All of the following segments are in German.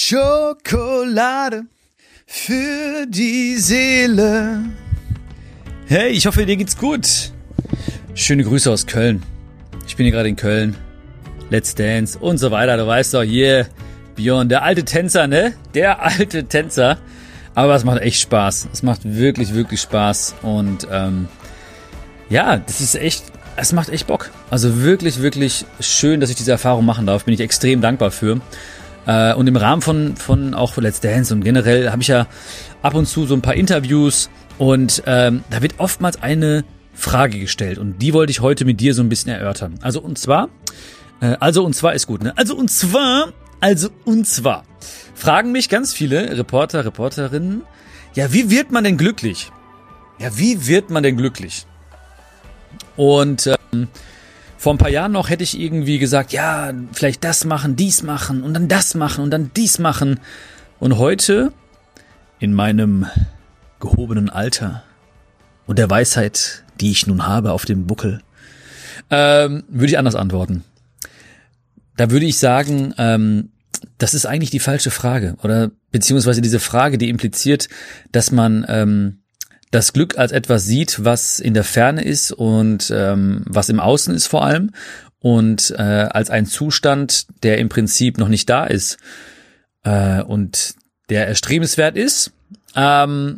Schokolade für die Seele. Hey, ich hoffe, dir geht's gut. Schöne Grüße aus Köln. Ich bin hier gerade in Köln. Let's Dance und so weiter. Du weißt doch, hier, Björn, der alte Tänzer, ne? Der alte Tänzer. Aber es macht echt Spaß. Es macht wirklich, wirklich Spaß. Und ja, das ist echt, es macht echt Bock. Also wirklich, wirklich schön, dass ich diese Erfahrung machen darf. Bin ich extrem dankbar für. Und im Rahmen von auch Let's Dance und generell habe ich ja ab und zu so ein paar Interviews und da wird oftmals eine Frage gestellt und die wollte ich heute mit dir so ein bisschen erörtern. Also und zwar ist gut, ne? Also und zwar fragen mich ganz viele Reporter, Reporterinnen, ja, wie wird man denn glücklich? Ja, wie wird man denn glücklich? Und vor ein paar Jahren noch hätte ich irgendwie gesagt, ja, vielleicht das machen, dies machen und dann das machen und dann dies machen. Und heute, in meinem gehobenen Alter und der Weisheit, die ich nun habe auf dem Buckel, würde ich anders antworten. Da würde ich sagen, das ist eigentlich die falsche Frage. Oder beziehungsweise diese Frage, die impliziert, dass man das Glück als etwas sieht, was in der Ferne ist und was im Außen ist vor allem und als ein Zustand, der im Prinzip noch nicht da ist und der erstrebenswert ist und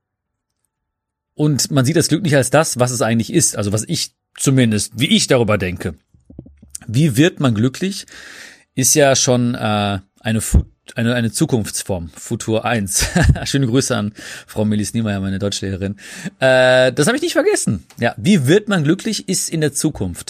man sieht das Glück nicht als das, was es eigentlich ist, also was ich zumindest, wie ich darüber denke. Wie wird man glücklich, ist ja schon eine Zukunftsform, Futur 1. Schöne Grüße an Frau Melis Niemeyer, meine Deutschlehrerin. Das habe ich nicht vergessen. Ja, wie wird man glücklich, ist in der Zukunft.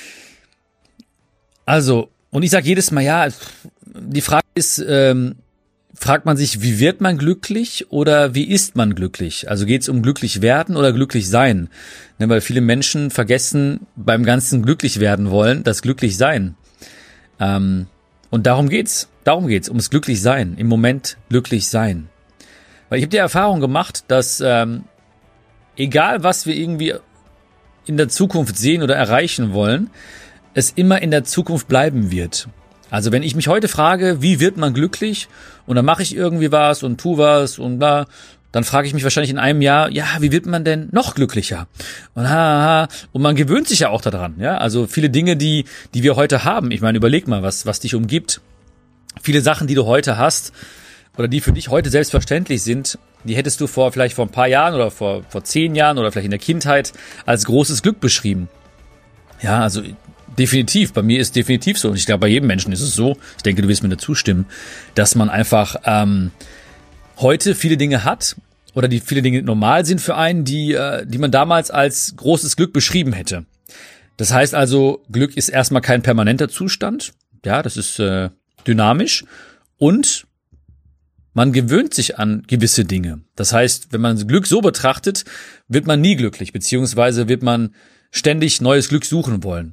Also, und ich sage jedes Mal, ja, die Frage ist, fragt man sich, wie wird man glücklich oder wie ist man glücklich? Also geht es um glücklich werden oder glücklich sein? Ne, weil viele Menschen vergessen beim ganzen glücklich werden wollen, das glücklich sein. Und darum geht's, ums glücklich sein, im Moment glücklich sein. Weil ich habe die Erfahrung gemacht, dass egal was wir irgendwie in der Zukunft sehen oder erreichen wollen, es immer in der Zukunft bleiben wird. Also wenn ich mich heute frage, wie wird man glücklich und dann mache ich irgendwie was und tu was und bla, dann frage ich mich wahrscheinlich in einem Jahr, ja, wie wird man denn noch glücklicher? Und und man gewöhnt sich ja auch daran, ja? Also viele Dinge, die wir heute haben. Ich meine, überleg mal, was dich umgibt. Viele Sachen, die du heute hast oder die für dich heute selbstverständlich sind, die hättest du vielleicht vor ein paar Jahren oder vor 10 Jahren oder vielleicht in der Kindheit als großes Glück beschrieben. Ja, also definitiv, bei mir ist definitiv so und ich glaube, bei jedem Menschen ist es so, ich denke, du wirst mir dazu stimmen, dass man einfach heute viele Dinge hat oder die viele Dinge normal sind für einen, die man damals als großes Glück beschrieben hätte. Das heißt also, Glück ist erstmal kein permanenter Zustand, ja, das ist dynamisch und man gewöhnt sich an gewisse Dinge. Das heißt, wenn man Glück so betrachtet, wird man nie glücklich, beziehungsweise wird man ständig neues Glück suchen wollen.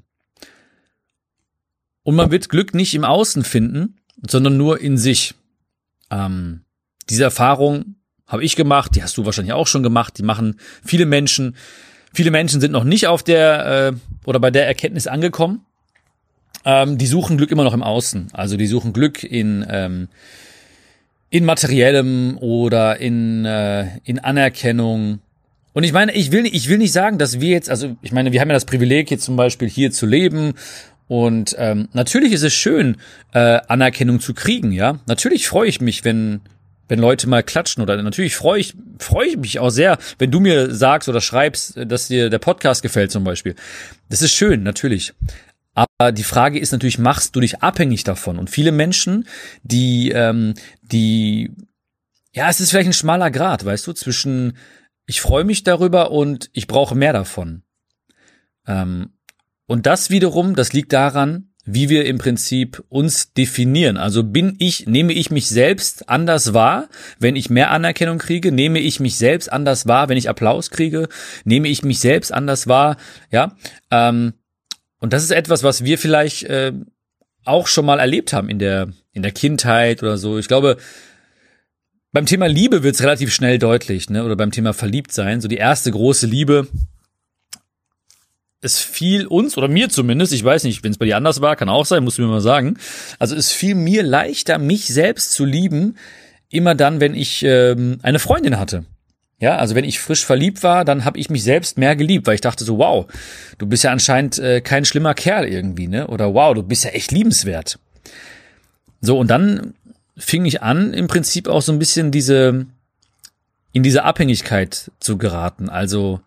Und man wird Glück nicht im Außen finden, sondern nur in sich. Diese Erfahrung habe ich gemacht, die hast du wahrscheinlich auch schon gemacht, die machen viele Menschen. Viele Menschen sind noch nicht auf der oder bei der Erkenntnis angekommen. Die suchen Glück immer noch im Außen. Also die suchen Glück in materiellem oder in Anerkennung. Und ich meine, ich will nicht sagen, dass wir jetzt, also ich meine, wir haben ja das Privileg, jetzt zum Beispiel hier zu leben. Und natürlich ist es schön, Anerkennung zu kriegen, ja. Natürlich freue ich mich, wenn Leute mal klatschen oder natürlich freue ich mich auch sehr, wenn du mir sagst oder schreibst, dass dir der Podcast gefällt zum Beispiel. Das ist schön, natürlich. Aber die Frage ist natürlich, machst du dich abhängig davon? Und viele Menschen, ja, es ist vielleicht ein schmaler Grat, weißt du, zwischen ich freue mich darüber und ich brauche mehr davon. Und das wiederum, das liegt daran, wie wir im Prinzip uns definieren. Also nehme ich mich selbst anders wahr, wenn ich mehr Anerkennung kriege? Nehme ich mich selbst anders wahr, wenn ich Applaus kriege? Nehme ich mich selbst anders wahr? Ja, und das ist etwas, was wir vielleicht auch schon mal erlebt haben in der Kindheit oder so. Ich glaube, beim Thema Liebe wird es relativ schnell deutlich, ne? Oder beim Thema Verliebtsein, so die erste große Liebe. es fiel uns, oder mir zumindest, ich weiß nicht, wenn es bei dir anders war, kann auch sein, musst du mir mal sagen. Also es fiel mir leichter, mich selbst zu lieben, immer dann, wenn ich eine Freundin hatte. Ja, also wenn ich frisch verliebt war, dann habe ich mich selbst mehr geliebt, weil ich dachte so, wow, du bist ja anscheinend kein schlimmer Kerl irgendwie, ne? Oder wow, du bist ja echt liebenswert. So, und dann fing ich an, im Prinzip auch so ein bisschen in diese Abhängigkeit zu geraten. Also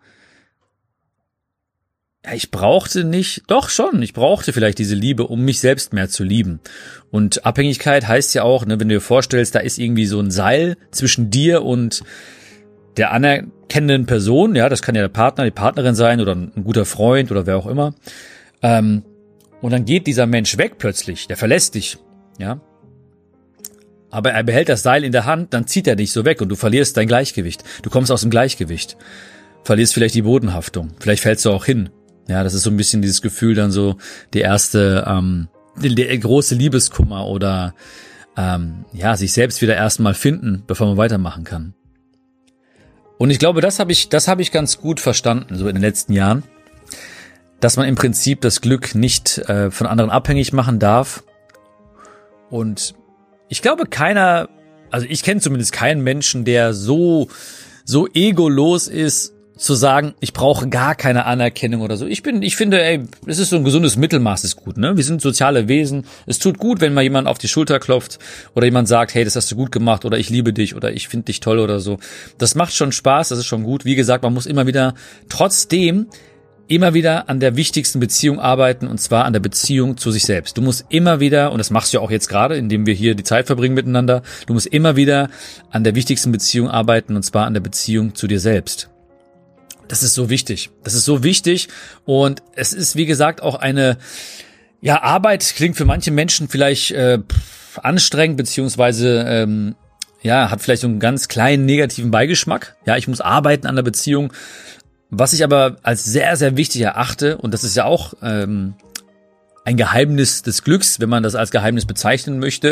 ja, ich brauchte vielleicht diese Liebe, um mich selbst mehr zu lieben. Und Abhängigkeit heißt ja auch, ne, wenn du dir vorstellst, da ist irgendwie so ein Seil zwischen dir und der anerkennenden Person, ja, das kann ja der Partner, die Partnerin sein oder ein guter Freund oder wer auch immer. Und dann geht dieser Mensch weg plötzlich, der verlässt dich, ja. Aber er behält das Seil in der Hand, dann zieht er dich so weg und du verlierst dein Gleichgewicht. Du kommst aus dem Gleichgewicht. Verlierst vielleicht die Bodenhaftung. Vielleicht fällst du auch hin. Ja, das ist so ein bisschen dieses Gefühl dann so, der große Liebeskummer oder sich selbst wieder erstmal finden, bevor man weitermachen kann. Und ich glaube, das habe ich ganz gut verstanden, so in den letzten Jahren, dass man im Prinzip das Glück nicht von anderen abhängig machen darf. Und ich glaube, ich kenne zumindest keinen Menschen, der so egolos ist, zu sagen, ich brauche gar keine Anerkennung oder so. Ich finde, es ist so ein gesundes Mittelmaß, ist gut, ne? Wir sind soziale Wesen. Es tut gut, wenn mal jemand auf die Schulter klopft oder jemand sagt, hey, das hast du gut gemacht oder ich liebe dich oder ich finde dich toll oder so. Das macht schon Spaß, das ist schon gut. Wie gesagt, man muss trotzdem immer wieder an der wichtigsten Beziehung arbeiten, und zwar an der Beziehung zu sich selbst. Du musst immer wieder, und das machst du ja auch jetzt gerade, indem wir hier die Zeit verbringen miteinander, du musst immer wieder an der wichtigsten Beziehung arbeiten, und zwar an der Beziehung zu dir selbst. Das ist so wichtig. Das ist so wichtig, und es ist, wie gesagt, auch Arbeit klingt für manche Menschen vielleicht anstrengend, beziehungsweise hat vielleicht so einen ganz kleinen negativen Beigeschmack. Ja, ich muss arbeiten an der Beziehung. Was ich aber als sehr, sehr wichtig erachte, und das ist ja auch ein Geheimnis des Glücks, wenn man das als Geheimnis bezeichnen möchte,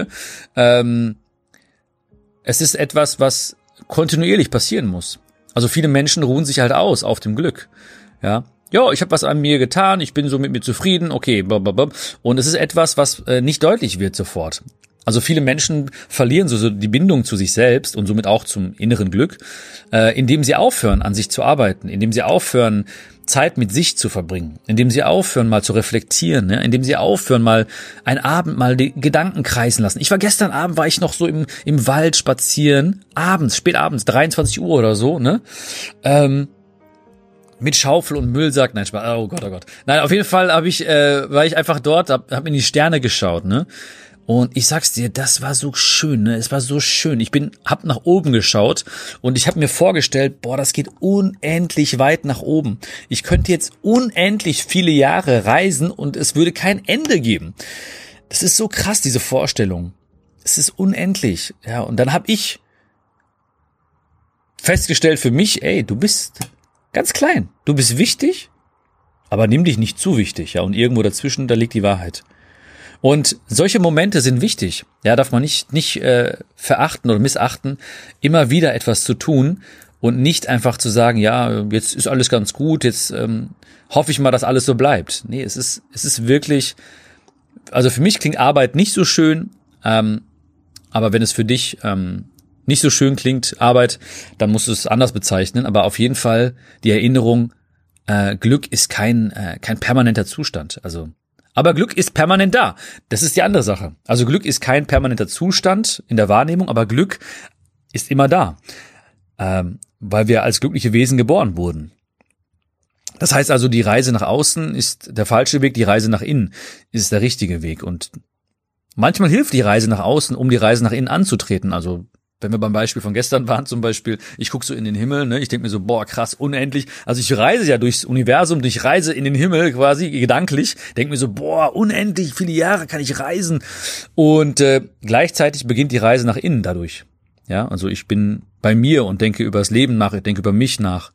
es ist etwas, was kontinuierlich passieren muss. Also viele Menschen ruhen sich halt aus auf dem Glück. Ja, ich habe was an mir getan, ich bin so mit mir zufrieden, okay, blablabla. Und es ist etwas, was nicht deutlich wird sofort. Also viele Menschen verlieren so die Bindung zu sich selbst und somit auch zum inneren Glück, indem sie aufhören, an sich zu arbeiten, indem sie aufhören, Zeit mit sich zu verbringen, indem sie aufhören, mal zu reflektieren, ne? Indem sie aufhören, mal einen Abend mal die Gedanken kreisen lassen. Gestern Abend war ich noch so im Wald spazieren, spätabends, 23 Uhr oder so, ne? Mit Schaufel und Müllsack, nein, Spaß, oh Gott. Nein, auf jeden Fall war ich einfach dort, hab in die Sterne geschaut, ne? Und ich sag's dir, das war so schön, ne? Es war so schön. Hab nach oben geschaut und ich habe mir vorgestellt, das geht unendlich weit nach oben. Ich könnte jetzt unendlich viele Jahre reisen und es würde kein Ende geben. Das ist so krass, diese Vorstellung. Es ist unendlich. Ja, und dann habe ich festgestellt für mich, du bist ganz klein. Du bist wichtig, aber nimm dich nicht zu wichtig. Ja, und irgendwo dazwischen, da liegt die Wahrheit. Und solche Momente sind wichtig. Ja, darf man nicht verachten oder missachten, immer wieder etwas zu tun und nicht einfach zu sagen, ja, jetzt ist alles ganz gut, jetzt hoffe ich mal, dass alles so bleibt. Nee, es ist wirklich, also für mich klingt Arbeit nicht so schön, aber wenn es für dich nicht so schön klingt, Arbeit, dann musst du es anders bezeichnen. Aber auf jeden Fall die Erinnerung, Glück ist kein permanenter Zustand. Aber Glück ist permanent da. Das ist die andere Sache. Also Glück ist kein permanenter Zustand in der Wahrnehmung, aber Glück ist immer da, weil wir als glückliche Wesen geboren wurden. Das heißt also, die Reise nach außen ist der falsche Weg, die Reise nach innen ist der richtige Weg. Und manchmal hilft die Reise nach außen, um die Reise nach innen anzutreten. Also wenn wir beim Beispiel von gestern waren zum Beispiel, ich gucke so in den Himmel, ne, ich denke mir so, krass, unendlich. Also ich reise ja durchs Universum, ich reise in den Himmel quasi gedanklich, denke mir so, unendlich viele Jahre kann ich reisen. Und gleichzeitig beginnt die Reise nach innen dadurch. Ja, also ich bin bei mir und denke über das Leben nach, ich denke über mich nach.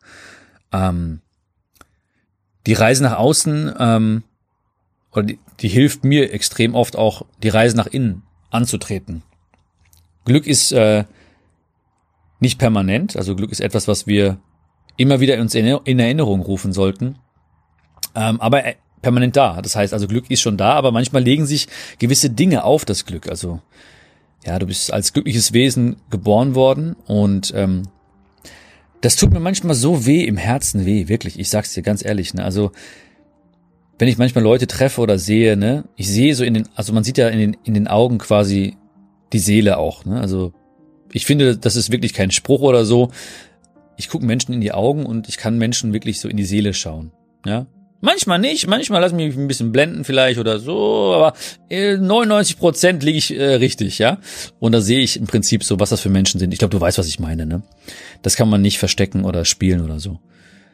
Die Reise nach außen, die hilft mir extrem oft auch, die Reise nach innen anzutreten. Glück ist nicht permanent, also Glück ist etwas, was wir immer wieder uns in Erinnerung rufen sollten. Aber permanent da. Das heißt also, Glück ist schon da, aber manchmal legen sich gewisse Dinge auf das Glück. Also ja, du bist als glückliches Wesen geboren worden und das tut mir manchmal so weh im Herzen weh, wirklich. Ich sag's dir ganz ehrlich, ne? Also wenn ich manchmal Leute treffe oder sehe, ne, ich sehe so also man sieht ja in den Augen quasi die Seele auch, ne? Also ich finde, das ist wirklich kein Spruch oder so. Ich gucke Menschen in die Augen und ich kann Menschen wirklich so in die Seele schauen, ja? Manchmal nicht, manchmal lasse ich mich ein bisschen blenden vielleicht oder so, aber 99% liege ich richtig, ja. Und da sehe ich im Prinzip so, was das für Menschen sind. Ich glaube, du weißt, was ich meine, ne? Das kann man nicht verstecken oder spielen oder so.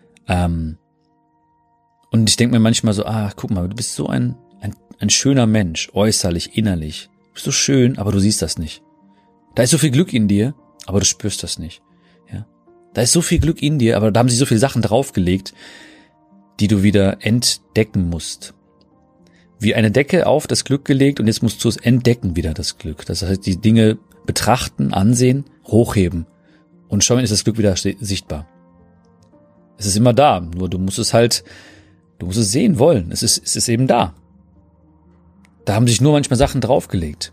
Und ich denke mir manchmal so, guck mal, du bist so ein schöner Mensch, äußerlich, innerlich. Du bist so schön, aber du siehst das nicht. Da ist so viel Glück in dir, aber du spürst das nicht, ja. Da ist so viel Glück in dir, aber da haben sie so viele Sachen draufgelegt, die du wieder entdecken musst. Wie eine Decke auf das Glück gelegt und jetzt musst du es entdecken wieder, das Glück. Das heißt, die Dinge betrachten, ansehen, hochheben und schon ist das Glück wieder sichtbar. Es ist immer da, nur du musst es sehen wollen. Es ist eben da. Da haben sich nur manchmal Sachen draufgelegt.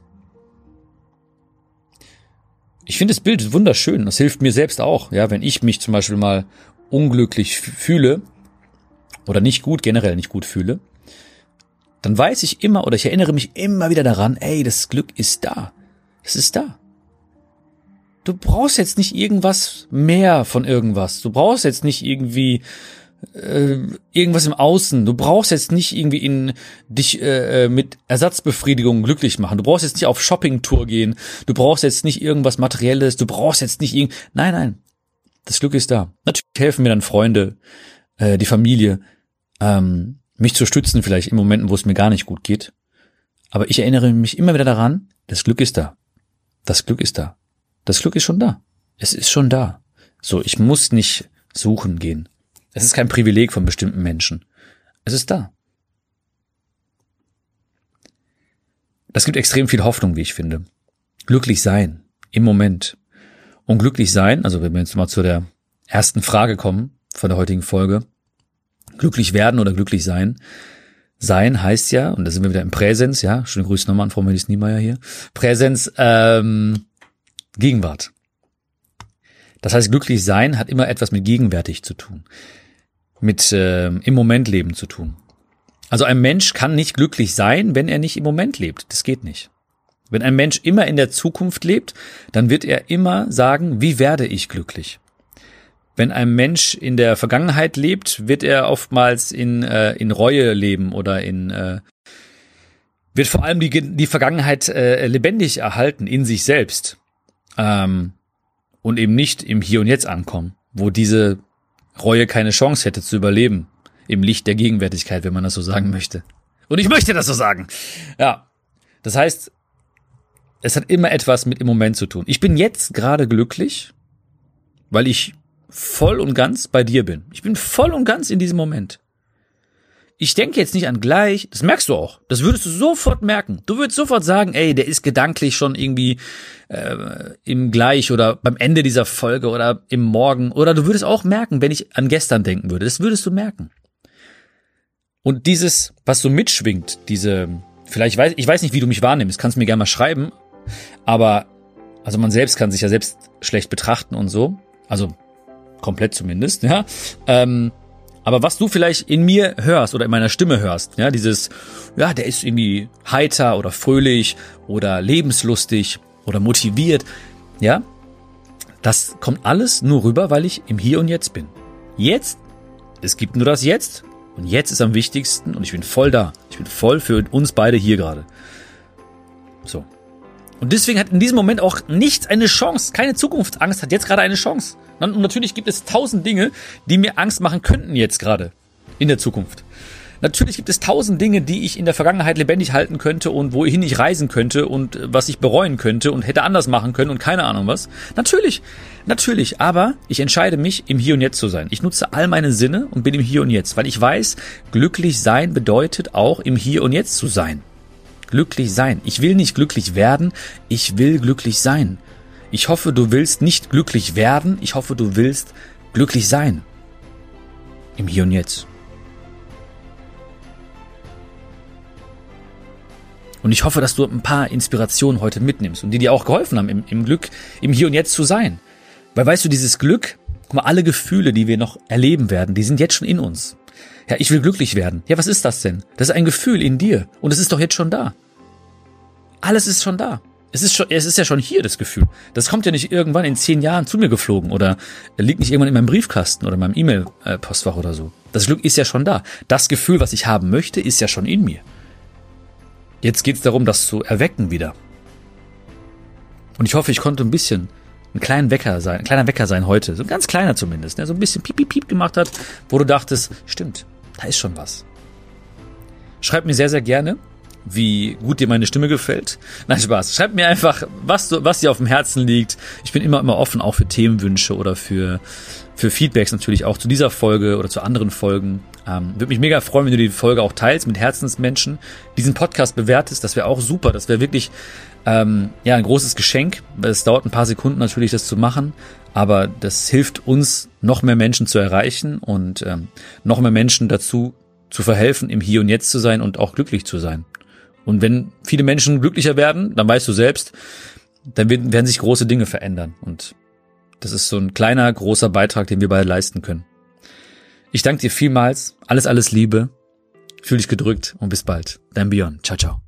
Ich finde das Bild wunderschön. Das hilft mir selbst auch, ja, wenn ich mich zum Beispiel mal unglücklich fühle, oder generell nicht gut fühle, dann weiß ich immer oder ich erinnere mich immer wieder daran, das Glück ist da. Es ist da. Du brauchst jetzt nicht irgendwas mehr von irgendwas. Du brauchst jetzt nicht irgendwie irgendwas im Außen. Du brauchst jetzt nicht irgendwie dich mit Ersatzbefriedigung glücklich machen. Du brauchst jetzt nicht auf Shoppingtour gehen. Du brauchst jetzt nicht irgendwas Materielles. Du brauchst jetzt nicht Nein. Das Glück ist da. Natürlich helfen mir dann Freunde, die Familie, mich zu stützen vielleicht in Momenten, wo es mir gar nicht gut geht. Aber ich erinnere mich immer wieder daran, das Glück ist da. Das Glück ist da. Das Glück ist schon da. Es ist schon da. So, ich muss nicht suchen gehen. Es ist kein Privileg von bestimmten Menschen. Es ist da. Das gibt extrem viel Hoffnung, wie ich finde. Glücklich sein. Im Moment. Und glücklich sein, also wenn wir jetzt mal zu der ersten Frage kommen von der heutigen Folge, glücklich werden oder glücklich sein. Sein heißt ja, und da sind wir wieder im Präsens, ja, schöne Grüße nochmal an Frau Melis Niemeyer hier. Präsens, Gegenwart. Das heißt, glücklich sein hat immer etwas mit gegenwärtig zu tun. Mit im Moment leben zu tun. Also ein Mensch kann nicht glücklich sein, wenn er nicht im Moment lebt. Das geht nicht. Wenn ein Mensch immer in der Zukunft lebt, dann wird er immer sagen, wie werde ich glücklich? Wenn ein Mensch in der Vergangenheit lebt, wird er oftmals in Reue leben oder wird vor allem die Vergangenheit lebendig erhalten in sich selbst und eben nicht im Hier und Jetzt ankommen, wo diese Reue keine Chance hätte zu überleben, im Licht der Gegenwärtigkeit, wenn man das so sagen möchte. Und ich möchte das so sagen. Ja, das heißt, es hat immer etwas mit im Moment zu tun. Ich bin jetzt gerade glücklich, weil ich voll und ganz bei dir bin. Ich bin voll und ganz in diesem Moment. Ich denke jetzt nicht an gleich, das merkst du auch, das würdest du sofort merken. Du würdest sofort sagen, der ist gedanklich schon irgendwie im Gleich oder beim Ende dieser Folge oder im Morgen. Oder du würdest auch merken, wenn ich an gestern denken würde, das würdest du merken. Und dieses, was so mitschwingt, ich weiß nicht, wie du mich wahrnimmst, kannst mir gerne mal schreiben, aber also man selbst kann sich ja selbst schlecht betrachten und so, also komplett zumindest, ja. Aber was du vielleicht in mir hörst oder in meiner Stimme hörst, ja, dieses, ja, der ist irgendwie heiter oder fröhlich oder lebenslustig oder motiviert, ja, das kommt alles nur rüber, weil ich im Hier und Jetzt bin. Jetzt, es gibt nur das Jetzt und jetzt ist am wichtigsten und ich bin voll da. Ich bin voll für uns beide hier gerade. So. Und deswegen hat in diesem Moment auch nichts eine Chance. Keine Zukunftsangst hat jetzt gerade eine Chance. Und natürlich gibt es 1000 Dinge, die mir Angst machen könnten jetzt gerade in der Zukunft. Natürlich gibt es 1000 Dinge, die ich in der Vergangenheit lebendig halten könnte und wohin ich reisen könnte und was ich bereuen könnte und hätte anders machen können und keine Ahnung was. Natürlich, aber ich entscheide mich, im Hier und Jetzt zu sein. Ich nutze all meine Sinne und bin im Hier und Jetzt, weil ich weiß, glücklich sein bedeutet auch im Hier und Jetzt zu sein. Glücklich sein. Ich will nicht glücklich werden, ich will glücklich sein. Ich hoffe, du willst nicht glücklich werden, ich hoffe, du willst glücklich sein. Im Hier und Jetzt. Und ich hoffe, dass du ein paar Inspirationen heute mitnimmst und die dir auch geholfen haben, im Glück, im Hier und Jetzt zu sein. Weil weißt du, dieses Glück, guck mal, alle Gefühle, die wir noch erleben werden, die sind jetzt schon in uns. Ja, ich will glücklich werden. Ja, was ist das denn? Das ist ein Gefühl in dir und es ist doch jetzt schon da. Alles ist schon da. Es ist ja schon hier, das Gefühl. Das kommt ja nicht irgendwann in 10 Jahren zu mir geflogen oder liegt nicht irgendwann in meinem Briefkasten oder in meinem E-Mail-Postfach oder so. Das Glück ist ja schon da. Das Gefühl, was ich haben möchte, ist ja schon in mir. Jetzt geht's darum, das zu erwecken wieder. Und ich hoffe, ich konnte ein kleiner Wecker sein heute. So ein ganz kleiner zumindest, der so ein bisschen piep, piep, piep gemacht hat, wo du dachtest, stimmt, da ist schon was. Schreib mir sehr, sehr gerne, wie gut dir meine Stimme gefällt. Nein, Spaß. Schreib mir einfach, was dir auf dem Herzen liegt. Ich bin immer offen, auch für Themenwünsche oder für Feedbacks natürlich auch zu dieser Folge oder zu anderen Folgen. Würde mich mega freuen, wenn du die Folge auch teilst mit Herzensmenschen, diesen Podcast bewertest. Das wäre auch super. Das wäre wirklich ein großes Geschenk. Es dauert ein paar Sekunden natürlich, das zu machen, aber das hilft uns, noch mehr Menschen zu erreichen und noch mehr Menschen dazu zu verhelfen, im Hier und Jetzt zu sein und auch glücklich zu sein. Und wenn viele Menschen glücklicher werden, dann weißt du selbst, dann werden sich große Dinge verändern. Und das ist so ein kleiner, großer Beitrag, den wir beide leisten können. Ich danke dir vielmals. Alles Liebe. Fühl dich gedrückt und bis bald. Dein Björn. Ciao, ciao.